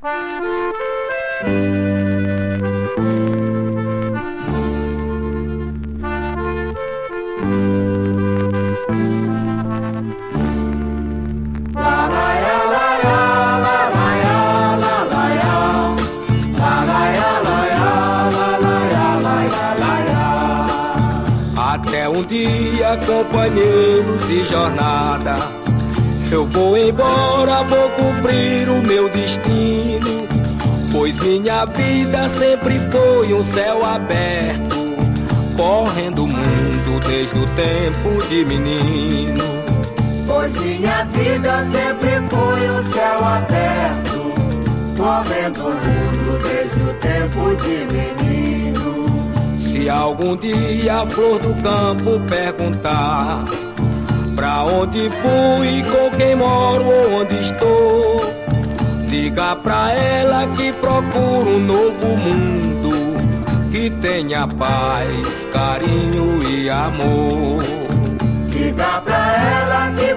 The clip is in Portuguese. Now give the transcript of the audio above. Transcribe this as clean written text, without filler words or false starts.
Até um dia, companheiros de jornada, eu vou embora, vou cumprir o meu destino, pois minha vida sempre foi um céu aberto, correndo o mundo desde o tempo de menino. Pois minha vida sempre foi um céu aberto, correndo o mundo desde o tempo de menino. Se algum dia a flor do campo perguntar pra onde fui, com quem moro ou onde estou, diga pra ela que procuro um novo mundo, que tenha paz, carinho e amor. Diga pra ela que